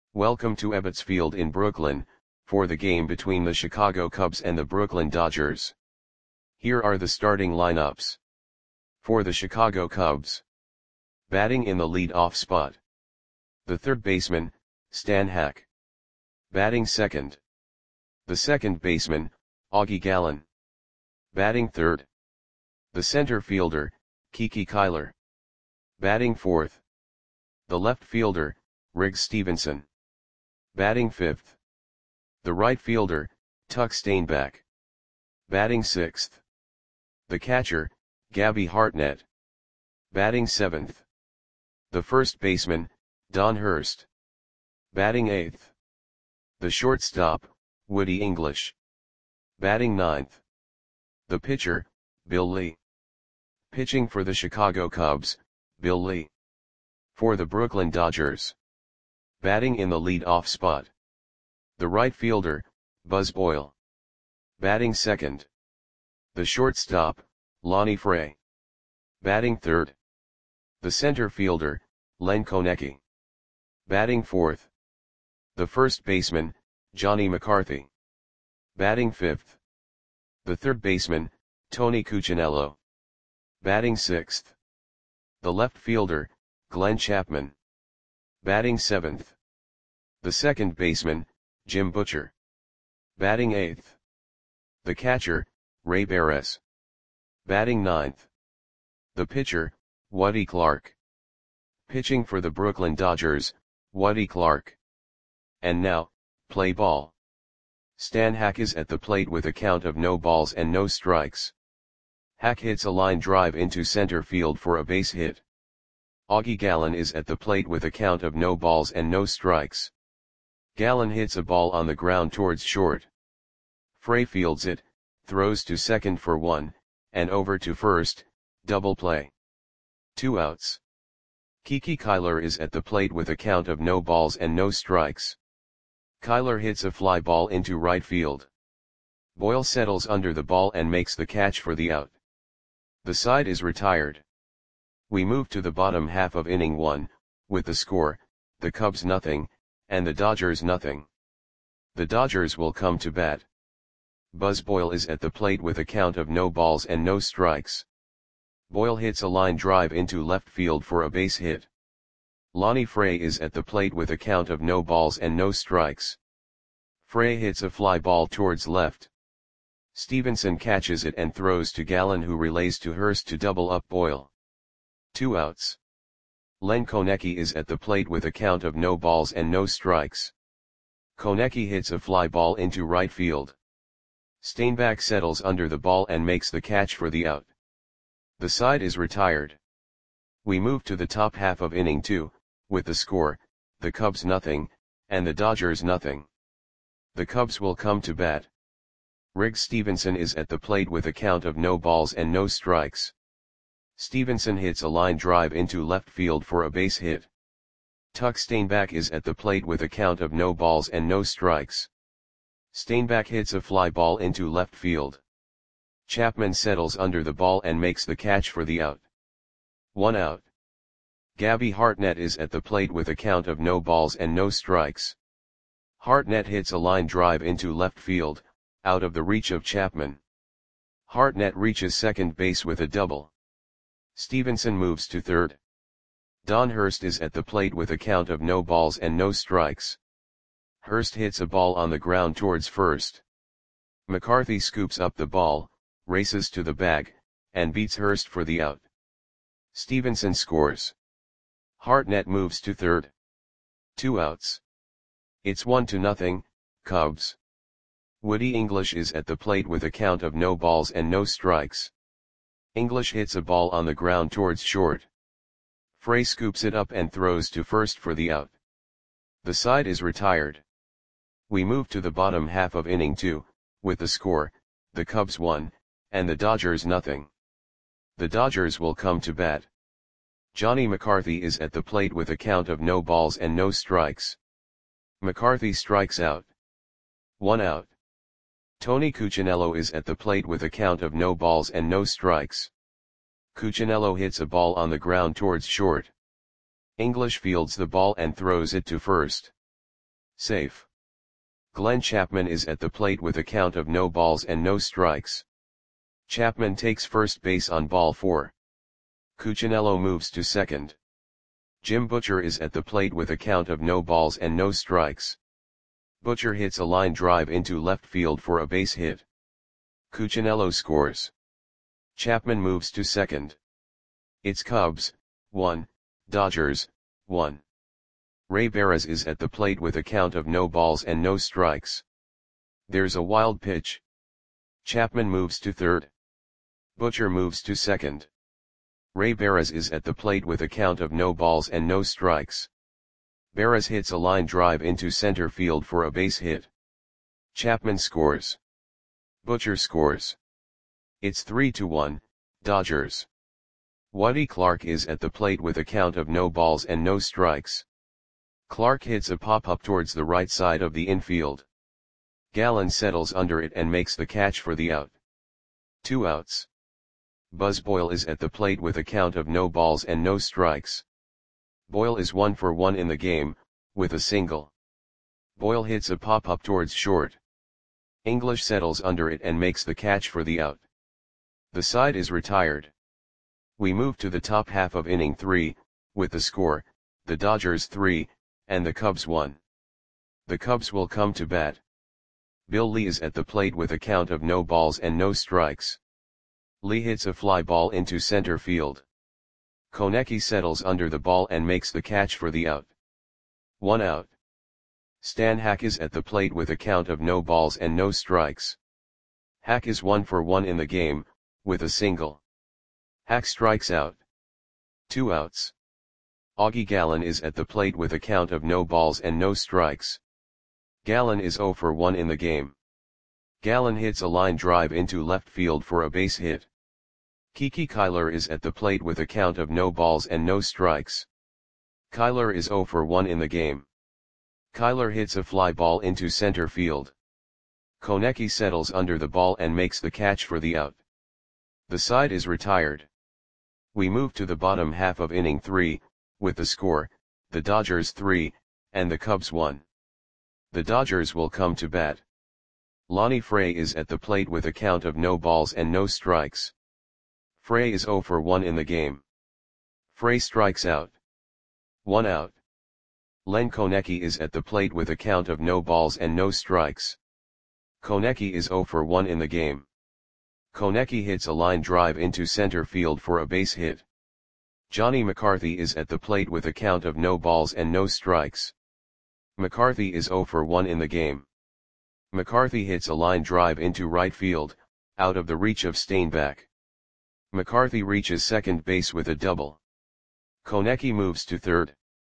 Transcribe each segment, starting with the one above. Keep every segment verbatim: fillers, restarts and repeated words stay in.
Welcome to Ebbets Field in Brooklyn, for the game between the Chicago Cubs and the Brooklyn Dodgers. Here are the starting lineups. For the Chicago Cubs. Batting in the lead-off spot. The third baseman, Stan Hack. Batting second. The second baseman, Augie Gallen. Batting third. The center fielder, Kiki Kyler. Batting fourth. The left fielder, Riggs Stephenson. Batting fifth. The right fielder, Tuck Steinbach. Batting sixth. The catcher, Gabby Hartnett. Batting seventh. The first baseman, Don Hurst. Batting eighth. The shortstop, Woody English. Batting ninth. The pitcher, Bill Lee. Pitching for the Chicago Cubs, Bill Lee. For the Brooklyn Dodgers. Batting in the lead-off spot. The right fielder, Buzz Boyle. Batting second. The shortstop, Lonnie Fray. Batting third. The center fielder, Len Konecki. Batting fourth. The first baseman, Johnny McCarthy. Batting fifth. The third baseman, Tony Cuccinello. Batting sixth. The left fielder, Glenn Chapman. Batting seventh. The second baseman, Jim Butcher. Batting eighth. The catcher, Ray Barres. Batting ninth. The pitcher, Woody Clark. Pitching for the Brooklyn Dodgers, Woody Clark. And now, play ball. Stan Hack is at the plate with a count of no balls and no strikes. Hack hits a line drive into center field for a base hit. Augie Gallen is at the plate with a count of no balls and no strikes. Gallen hits a ball on the ground towards short. Fray fields it, throws to second for one, and over to first, double play. Two outs. Kiki Kyler is at the plate with a count of no balls and no strikes. Kyler hits a fly ball into right field. Boyle settles under the ball and makes the catch for the out. The side is retired. We move to the bottom half of inning one, with the score, the Cubs nothing, and the Dodgers nothing. The Dodgers will come to bat. Buzz Boyle is at the plate with a count of no balls and no strikes. Boyle hits a line drive into left field for a base hit. Lonnie Fray is at the plate with a count of no balls and no strikes. Fray hits a fly ball towards left. Stephenson catches it and throws to Gallen, who relays to Hurst to double up Boyle. Two outs. Len Konecki is at the plate with a count of no balls and no strikes. Konecki hits a fly ball into right field. Steinbach settles under the ball and makes the catch for the out. The side is retired. We move to the top half of inning two, with the score, the Cubs nothing, and the Dodgers nothing. The Cubs will come to bat. Riggs Stephenson is at the plate with a count of no balls and no strikes. Stephenson hits a line drive into left field for a base hit. Tuck Steinbach is at the plate with a count of no balls and no strikes. Steinbach hits a fly ball into left field. Chapman settles under the ball and makes the catch for the out. One out. Gabby Hartnett is at the plate with a count of no balls and no strikes. Hartnett hits a line drive into left field, out of the reach of Chapman. Hartnett reaches second base with a double. Stephenson moves to third. Don Hurst is at the plate with a count of no balls and no strikes. Hurst hits a ball on the ground towards first. McCarthy scoops up the ball, races to the bag, and beats Hurst for the out. Stephenson scores. Hartnett moves to third. Two outs. It's one to nothing, Cubs. Woody English is at the plate with a count of no balls and no strikes. English hits a ball on the ground towards short. Fray scoops it up and throws to first for the out. The side is retired. We move to the bottom half of inning two, with the score, the Cubs one, and the Dodgers nothing. The Dodgers will come to bat. Johnny McCarthy is at the plate with a count of no balls and no strikes. McCarthy strikes out. One out. Tony Cuccinello is at the plate with a count of no balls and no strikes. Cuccinello hits a ball on the ground towards short. English fields the ball and throws it to first. Safe. Glenn Chapman is at the plate with a count of no balls and no strikes. Chapman takes first base on ball four. Cuccinello moves to second. Jim Butcher is at the plate with a count of no balls and no strikes. Butcher hits a line drive into left field for a base hit. Cuccinello scores. Chapman moves to second. It's Cubs, one, Dodgers, one. Ray Barres is at the plate with a count of no balls and no strikes. There's a wild pitch. Chapman moves to third. Butcher moves to second. Ray Barres is at the plate with a count of no balls and no strikes. Barres hits a line drive into center field for a base hit. Chapman scores. Butcher scores. It's three to one, Dodgers. Waddy Clark is at the plate with a count of no balls and no strikes. Clark hits a pop-up towards the right side of the infield. Gallen settles under it and makes the catch for the out. Two outs. Buzz Boyle is at the plate with a count of no balls and no strikes. Boyle is one for one in the game, with a single. Boyle hits a pop-up towards short. English settles under it and makes the catch for the out. The side is retired. We move to the top half of inning three, with the score, the Dodgers three, and the Cubs one. The Cubs will come to bat. Bill Lee is at the plate with a count of no balls and no strikes. Lee hits a fly ball into center field. Konecki settles under the ball and makes the catch for the out. One out. Stan Hack is at the plate with a count of no balls and no strikes. Hack is one for one in the game, with a single. Hack strikes out. Two outs. Augie Gallen is at the plate with a count of no balls and no strikes. Gallen is zero for one in the game. Gallen hits a line drive into left field for a base hit. Kiki Kyler is at the plate with a count of no balls and no strikes. Kyler is zero for one in the game. Kyler hits a fly ball into center field. Konecki settles under the ball and makes the catch for the out. The side is retired. We move to the bottom half of inning three, with the score, the Dodgers three, and the Cubs one. The Dodgers will come to bat. Lonnie Frey is at the plate with a count of no balls and no strikes. Frey is zero for one in the game. Frey strikes out. One out. Len Konecki is at the plate with a count of no balls and no strikes. Konecki is zero for one in the game. Konecki hits a line drive into center field for a base hit. Johnny McCarthy is at the plate with a count of no balls and no strikes. McCarthy is zero for one in the game. McCarthy hits a line drive into right field, out of the reach of Steinbach. McCarthy reaches second base with a double. Konecki moves to third.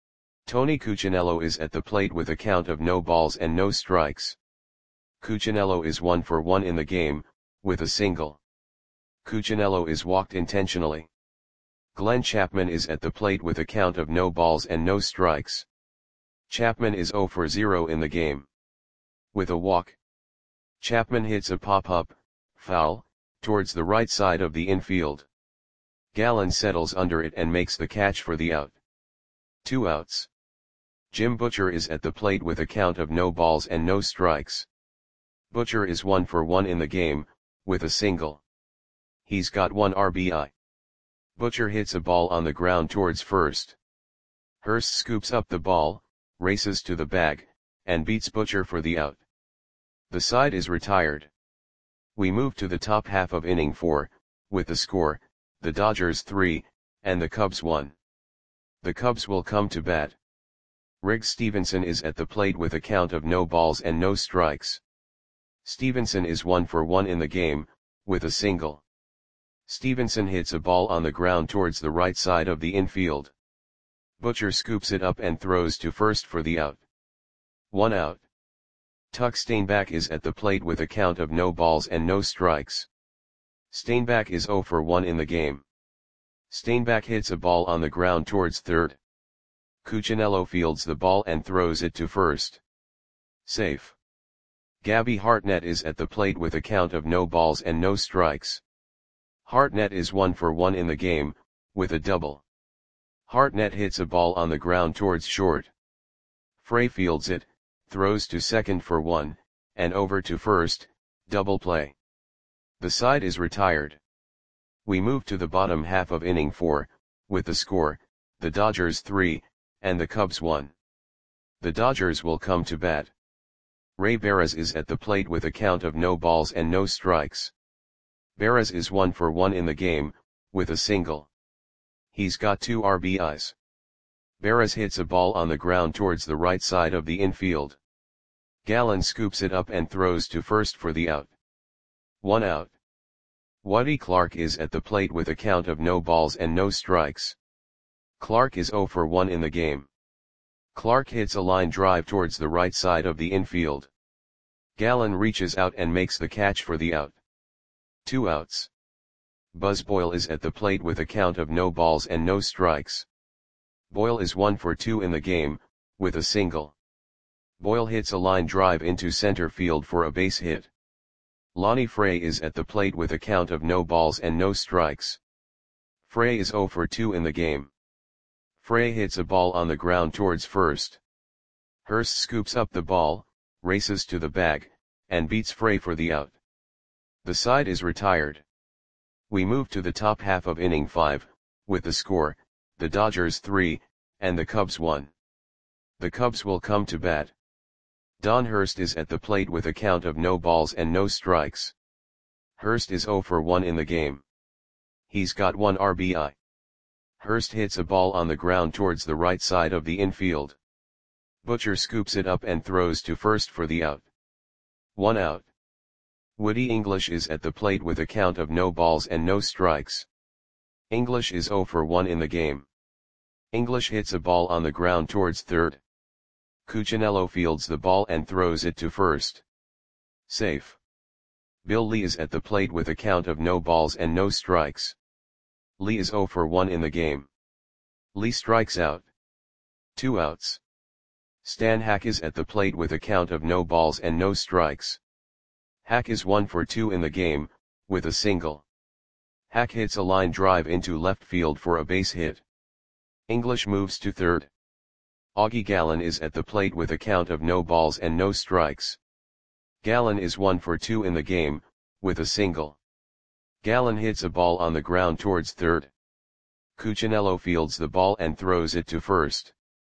Tony Cuccinello is at the plate with a count of no balls and no strikes. Cuccinello is one for one in the game, with a single. Cuccinello is walked intentionally. Glenn Chapman is at the plate with a count of no balls and no strikes. Chapman is zero for zero in the game. With a walk. Chapman hits a pop-up, foul, towards the right side of the infield. Gallen settles under it and makes the catch for the out. Two outs. Jim Butcher is at the plate with a count of no balls and no strikes. Butcher is one for one in the game, with a single. He's got one R B I. Butcher hits a ball on the ground towards first. Hurst scoops up the ball, races to the bag, and beats Butcher for the out. The side is retired. We move to the top half of inning four, with the score, the Dodgers three, and the Cubs one. The Cubs will come to bat. Riggs Stevenson is at the plate with a count of no balls and no strikes. Stevenson is one for one in the game, with a single. Stevenson hits a ball on the ground towards the right side of the infield. Butcher scoops it up and throws to first for the out. One out. Tuck Steinbach is at the plate with a count of no balls and no strikes. Steinbach is zero for one in the game. Steinbach hits a ball on the ground towards third. Cuccinello fields the ball and throws it to first. Safe. Gabby Hartnett is at the plate with a count of no balls and no strikes. Hartnett is one for one in the game, with a double. Hartnett hits a ball on the ground towards short. Frey fields it, throws to second for one, and over to first, double play. The side is retired. We move to the bottom half of inning four, with the score, the Dodgers three, and the Cubs one. The Dodgers will come to bat. Ray Barras is at the plate with a count of no balls and no strikes. Barras is one for one in the game, with a single. He's got two R B Is. Barras hits a ball on the ground towards the right side of the infield. Gallen scoops it up and throws to first for the out. One out. Woody Clark is at the plate with a count of no balls and no strikes. Clark is zero for one in the game. Clark hits a line drive towards the right side of the infield. Gallen reaches out and makes the catch for the out. Two outs. Buzz Boyle is at the plate with a count of no balls and no strikes. Boyle is one for two in the game, with a single. Boyle hits a line drive into center field for a base hit. Lonnie Frey is at the plate with a count of no balls and no strikes. Frey is zero for two in the game. Frey hits a ball on the ground towards first. Hurst scoops up the ball, races to the bag, and beats Frey for the out. The side is retired. We move to the top half of inning five, with the score, the Dodgers three, and the Cubs one. The Cubs will come to bat. Don Hurst is at the plate with a count of no balls and no strikes. Hurst is zero for one in the game. He's got one R B I. Hurst hits a ball on the ground towards the right side of the infield. Butcher scoops it up and throws to first for the out. One out. Woody English is at the plate with a count of no balls and no strikes. English is zero for one in the game. English hits a ball on the ground towards third. Cuccinello fields the ball and throws it to first. Safe. Bill Lee is at the plate with a count of no balls and no strikes. Lee is zero for one in the game. Lee strikes out. Two outs. Stan Hack is at the plate with a count of no balls and no strikes. Hack is one for two in the game, with a single. Hack hits a line drive into left field for a base hit. English moves to third. Augie Gallen is at the plate with a count of no balls and no strikes. Gallen is one for two in the game, with a single. Gallen hits a ball on the ground towards third. Cuccinello fields the ball and throws it to first.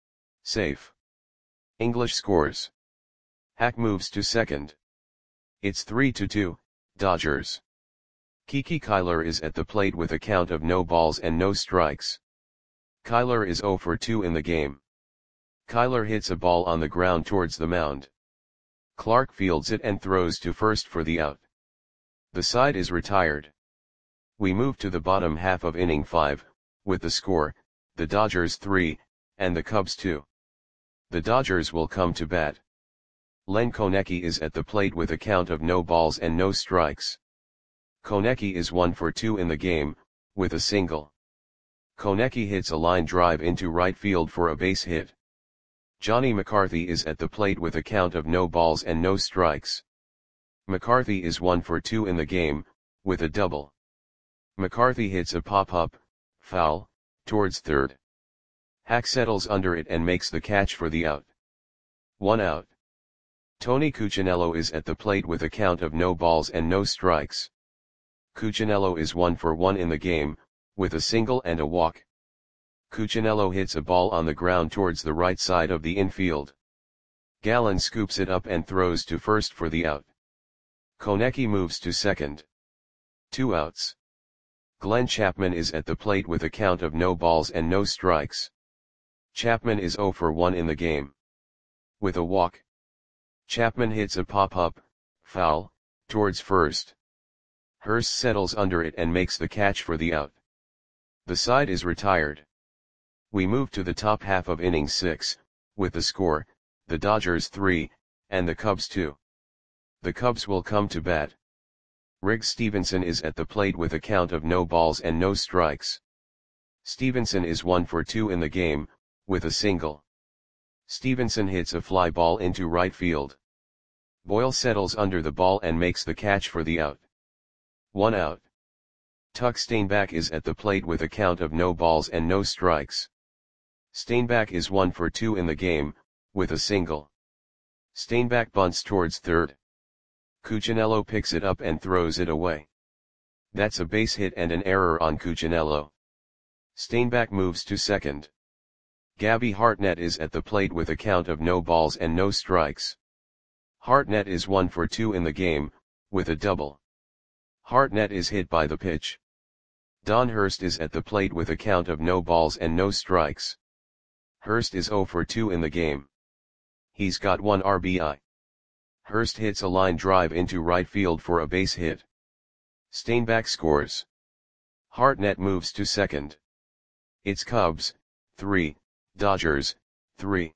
Safe. English scores. Hack moves to second. It's three to two, Dodgers. Kiki Kyler is at the plate with a count of no balls and no strikes. Kyler is zero for two in the game. Kyler hits a ball on the ground towards the mound. Clark fields it and throws to first for the out. The side is retired. We move to the bottom half of inning five, with the score, the Dodgers three, and the Cubs two. The Dodgers will come to bat. Len Konecki is at the plate with a count of no balls and no strikes. Konecki is one for two in the game, with a single. Konecki hits a line drive into right field for a base hit. Johnny McCarthy is at the plate with a count of no balls and no strikes. McCarthy is one for two in the game, with a double. McCarthy hits a pop-up, foul, towards third. Hack settles under it and makes the catch for the out. One out. Tony Cuccinello is at the plate with a count of no balls and no strikes. Cuccinello is one for one in the game, with a single and a walk. Cuccinello hits a ball on the ground towards the right side of the infield. Gallen scoops it up and throws to first for the out. Konecki moves to second. Two outs. Glenn Chapman is at the plate with a count of no balls and no strikes. Chapman is zero for one in the game. With a walk. Chapman hits a pop-up, foul, towards first. Hurst settles under it and makes the catch for the out. The side is retired. We move to the top half of inning six, with the score, the Dodgers three, and the Cubs two. The Cubs will come to bat. Riggs Stevenson is at the plate with a count of no balls and no strikes. Stevenson is one for two in the game, with a single. Stevenson hits a fly ball into right field. Boyle settles under the ball and makes the catch for the out. One out. Tuck Steinbach is at the plate with a count of no balls and no strikes. Steinbach is one for two in the game, with a single. Steinbach bunts towards third. Cuccinello picks it up and throws it away. That's a base hit and an error on Cuccinello. Steinbach moves to second. Gabby Hartnett is at the plate with a count of no balls and no strikes. Hartnett is one for two in the game, with a double. Hartnett is hit by the pitch. Don Hurst is at the plate with a count of no balls and no strikes. Hurst is zero for two in the game. He's got one R B I. Hurst hits a line drive into right field for a base hit. Steinbach scores. Hartnett moves to second. It's Cubs, three, Dodgers, three.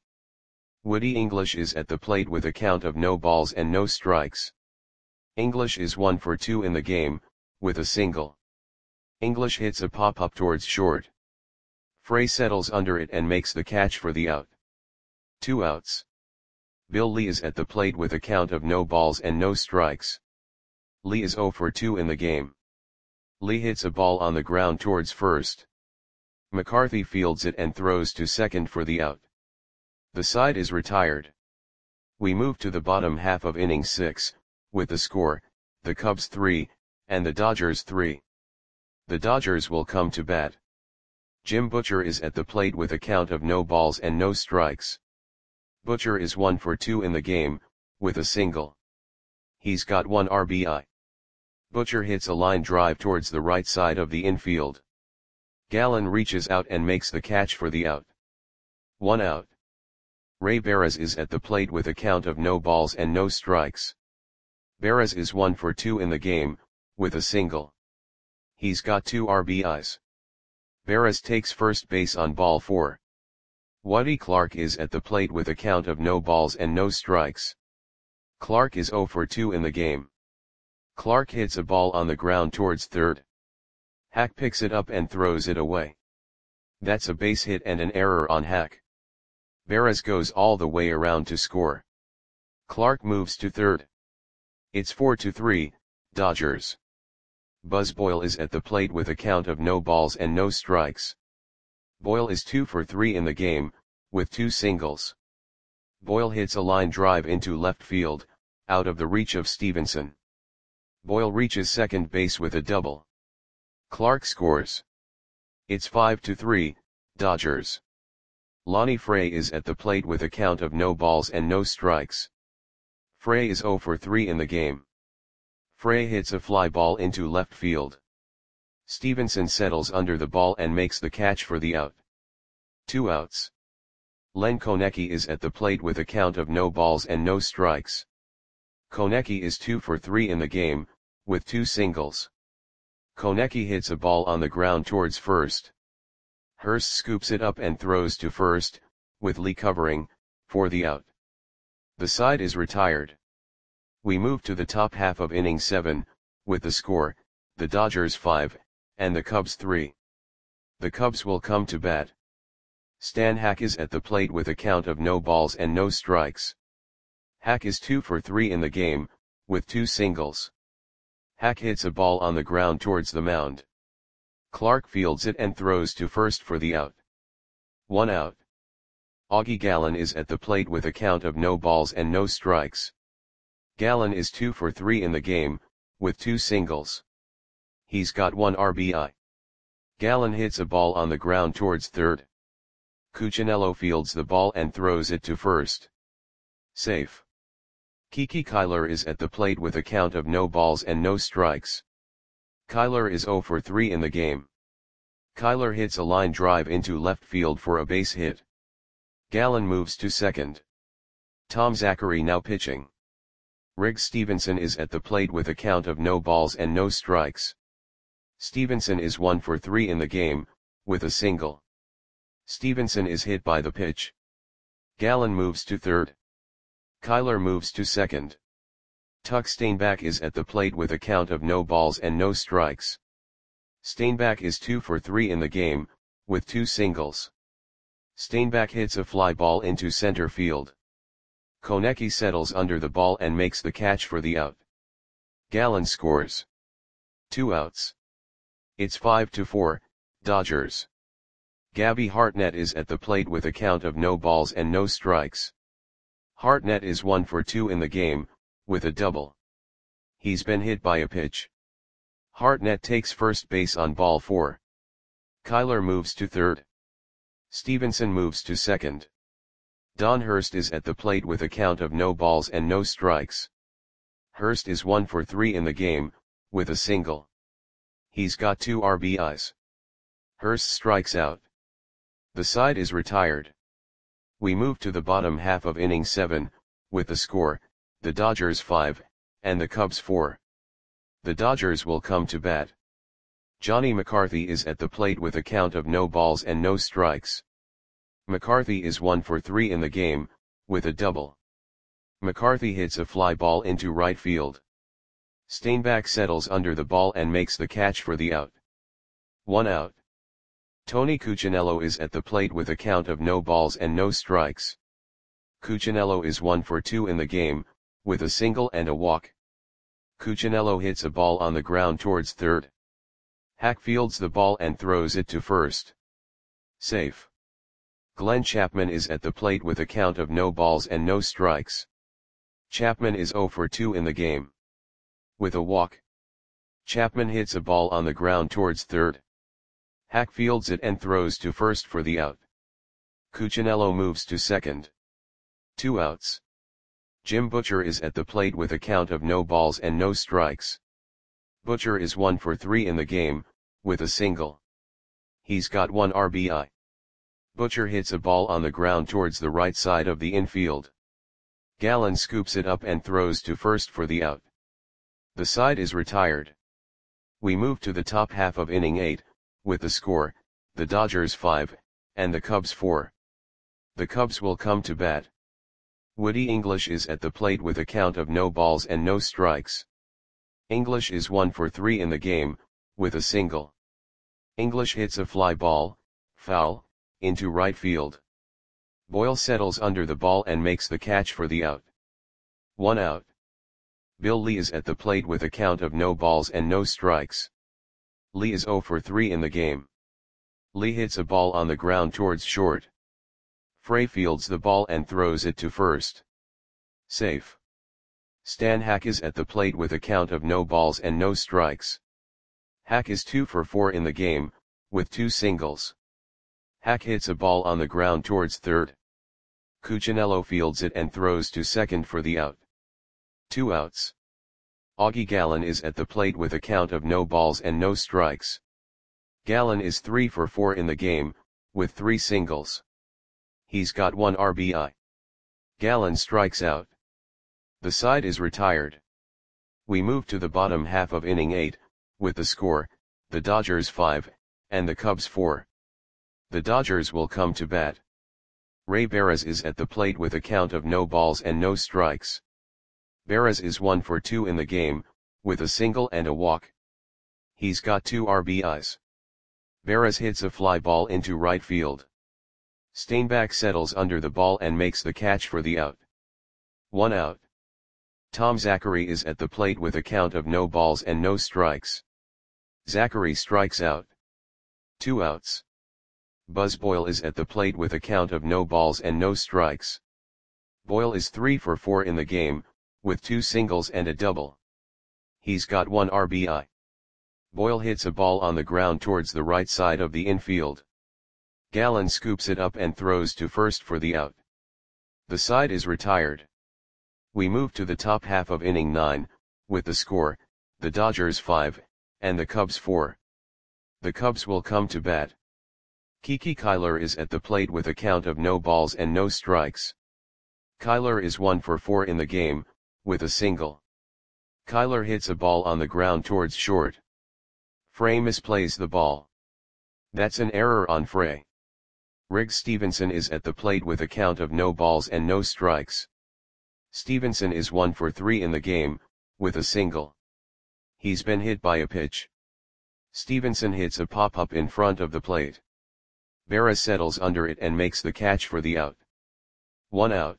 Woody English is at the plate with a count of no balls and no strikes. English is one for two in the game, with a single. English hits a pop-up towards short. Frey settles under it and makes the catch for the out. Two outs. Bill Lee is at the plate with a count of no balls and no strikes. Lee is zero for two in the game. Lee hits a ball on the ground towards first. McCarthy fields it and throws to second for the out. The side is retired. We move to the bottom half of inning six, with the score, the Cubs three, and the Dodgers three. The Dodgers will come to bat. Jim Butcher is at the plate with a count of no balls and no strikes. Butcher is one for two in the game, with a single. He's got one R B I. Butcher hits a line drive towards the right side of the infield. Gallen reaches out and makes the catch for the out. One out. Ray Barres is at the plate with a count of no balls and no strikes. Barres is one for two in the game, with a single. He's got two R B Is. Barres takes first base on ball four. Woody Clark is at the plate with a count of no balls and no strikes. Clark is zero for two in the game. Clark hits a ball on the ground towards third. Hack picks it up and throws it away. That's a base hit and an error on Hack. Barres goes all the way around to score. Clark moves to third. It's four to three, Dodgers. Buzz Boyle is at the plate with a count of no balls and no strikes. Boyle is two for three in the game, with two singles. Boyle hits a line drive into left field, out of the reach of Stevenson. Boyle reaches second base with a double. Clark scores. It's five to three, Dodgers. Lonnie Frey is at the plate with a count of no balls and no strikes. Frey is zero for three in the game. Frey hits a fly ball into left field. Stevenson settles under the ball and makes the catch for the out. Two outs. Len Konecki is at the plate with a count of no balls and no strikes. Konecki is two for three in the game, with two singles. Konecki hits a ball on the ground towards first. Hurst scoops it up and throws to first, with Lee covering, for the out. The side is retired. We move to the top half of inning seven, with the score, the Dodgers five, and the Cubs three. The Cubs will come to bat. Stan Hack is at the plate with a count of no balls and no strikes. Hack is two for three in the game, with two singles. Hack hits a ball on the ground towards the mound. Clark fields it and throws to first for the out. One out. Augie Gallen is at the plate with a count of no balls and no strikes. Gallen is two for three in the game, with two singles. He's got one R B I. Gallen hits a ball on the ground towards third. Cuccinello fields the ball and throws it to first. Safe. Kiki Kyler is at the plate with a count of no balls and no strikes. Kyler is zero for three in the game. Kyler hits a line drive into left field for a base hit. Gallen moves to second. Tom Zachary now pitching. Riggs Stevenson is at the plate with a count of no balls and no strikes. Stevenson is one for three in the game, with a single. Stevenson is hit by the pitch. Gallen moves to third. Kyler moves to second. Tuck Steinbach is at the plate with a count of no balls and no strikes. Steinbach is two for three in the game, with two singles. Steinbach hits a fly ball into center field. Konecki settles under the ball and makes the catch for the out. Gallen scores. Two outs. It's five to four, Dodgers. Gabby Hartnett is at the plate with a count of no balls and no strikes. Hartnett is one for two in the game, with a double. He's been hit by a pitch. Hartnett takes first base on ball four. Kyler moves to third. Stevenson moves to second. Don Hurst is at the plate with a count of no balls and no strikes. Hurst is one for three in the game, with a single. He's got two R B Is. Hurst strikes out. The side is retired. We move to the bottom half of inning seven, with the score, the Dodgers five, and the Cubs four. The Dodgers will come to bat. Johnny McCarthy is at the plate with a count of no balls and no strikes. McCarthy is one for three in the game, with a double. McCarthy hits a fly ball into right field. Steinbach settles under the ball and makes the catch for the out. One out. Tony Cuccinello is at the plate with a count of no balls and no strikes. Cuccinello is one for two in the game, with a single and a walk. Cuccinello hits a ball on the ground towards third. Hack fields the ball and throws it to first. Safe. Glenn Chapman is at the plate with a count of no balls and no strikes. Chapman is zero for two in the game. With a walk. Chapman hits a ball on the ground towards third. Hack fields it and throws to first for the out. Cuccinello moves to second. Two outs. Jim Butcher is at the plate with a count of no balls and no strikes. Butcher is one for three in the game, with a single. He's got one R B I. Butcher hits a ball on the ground towards the right side of the infield. Gallen scoops it up and throws to first for the out. The side is retired. We move to the top half of inning eight, with the score, the Dodgers five, and the Cubs four. The Cubs will come to bat. Woody English is at the plate with a count of no balls and no strikes. English is one for three in the game, with a single. English hits a fly ball, foul, into right field. Boyle settles under the ball and makes the catch for the out. One out. Bill Lee is at the plate with a count of no balls and no strikes. Lee is zero for three in the game. Lee hits a ball on the ground towards short. Frey fields the ball and throws it to first. Safe. Stan Hack is at the plate with a count of no balls and no strikes. Hack is two for four in the game, with two singles. Hack hits a ball on the ground towards third. Cuccinello fields it and throws to second for the out. Two outs. Augie Gallen is at the plate with a count of no balls and no strikes. Gallen is three for four in the game, with three singles. He's got one R B I. Gallen strikes out. The side is retired. We move to the bottom half of inning eight, with the score, the Dodgers five, and the Cubs four. The Dodgers will come to bat. Ray Barras is at the plate with a count of no balls and no strikes. Barras is one for two in the game, with a single and a walk. He's got two R B Is. Barras hits a fly ball into right field. Steinbach settles under the ball and makes the catch for the out. One out. Tom Zachary is at the plate with a count of no balls and no strikes. Zachary strikes out. Two outs. Buzz Boyle is at the plate with a count of no balls and no strikes. Boyle is three for four in the game, with two singles and a double. He's got one R B I. Boyle hits a ball on the ground towards the right side of the infield. Gallen scoops it up and throws to first for the out. The side is retired. We move to the top half of inning nine, with the score, the Dodgers five, and the Cubs four. The Cubs will come to bat. Kiki Kyler is at the plate with a count of no balls and no strikes. Kyler is one for four in the game, with a single. Kyler hits a ball on the ground towards short. Frey misplays the ball. That's an error on Frey. Riggs Stevenson is at the plate with a count of no balls and no strikes. Stevenson is one for three in the game, with a single. He's been hit by a pitch. Stevenson hits a pop-up in front of the plate. Barras settles under it and makes the catch for the out. One out.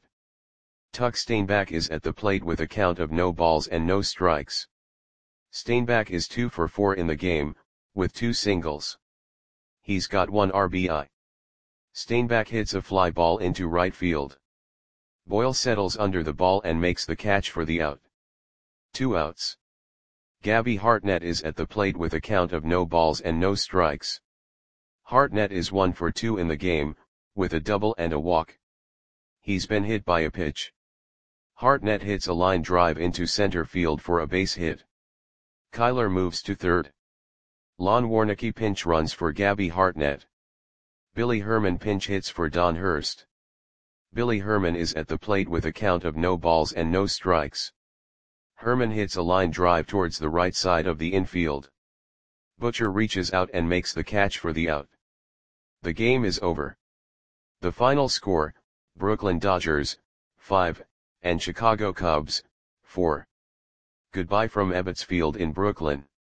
Tuck Steinbach is at the plate with a count of no balls and no strikes. Steinbach is two for four in the game, with two singles. He's got one R B I. Steinbach hits a fly ball into right field. Boyle settles under the ball and makes the catch for the out. Two outs. Gabby Hartnett is at the plate with a count of no balls and no strikes. Hartnett is one for two in the game, with a double and a walk. He's been hit by a pitch. Hartnett hits a line drive into center field for a base hit. Kyler moves to third. Lon Warnicki pinch runs for Gabby Hartnett. Billy Herman pinch hits for Don Hurst. Billy Herman is at the plate with a count of no balls and no strikes. Herman hits a line drive towards the right side of the infield. Butcher reaches out and makes the catch for the out. The game is over. The final score, Brooklyn Dodgers, five, and Chicago Cubs, four. Goodbye from Ebbets Field in Brooklyn.